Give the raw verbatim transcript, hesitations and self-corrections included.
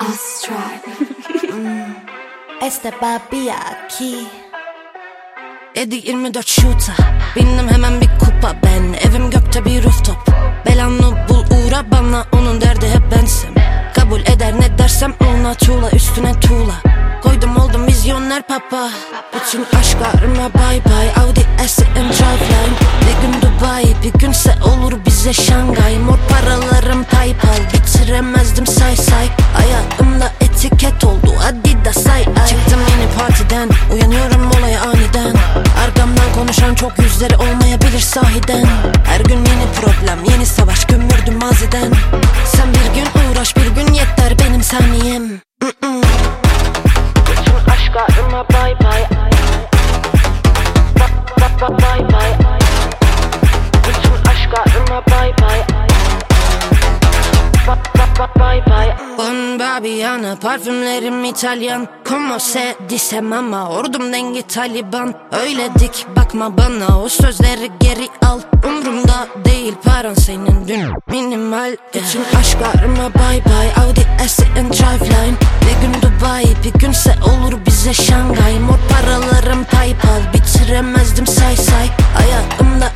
Este papi aquí. Yedi yirmi dört şuta, bindim hemen bir kupa ben. Evim gökte bir rooftop. Belanı bul uğra bana, onun derdi hep bensem. Kabul eder ne dersem ona, tuğla üstüne tuğla. Koydum oldum vizyoner papa. Bütün aşklarıma bay bay. Audi S and Driveline. Bir gün Dubai, bir günse olur bize Şangay. Mor paralarım Paypal, bitiremezdim say say. Ayağımda etiket oldu Adidas say ay. Çıktım yeni partiden, uyanıyorum olaya aniden. Arkamdan konuşan çok yüzleri olmayabilir sahiden. Her gün yeni problem, yeni savaş, gömürdüm maziden. Sen bir gün uğraş, bir gün yeter benim saniyem. Bütün aşklarıma bay bay. Bay bay. Bütün aşklarıma bay bay. Bye bye. Bon Babiana, parfümlerim İtalyan. Como se disem ama ordum dengi Taliban. Öyle dik bakma bana, o sözleri geri al. Umrumda değil paran senin dün minimal. Bütün aşklarıma bay bay. Audi S and Driveline. Bir gün Dubai, bir günse olur bize Şangay. Mor paralarım Paypal, bitiremezdim say say. Ayağımda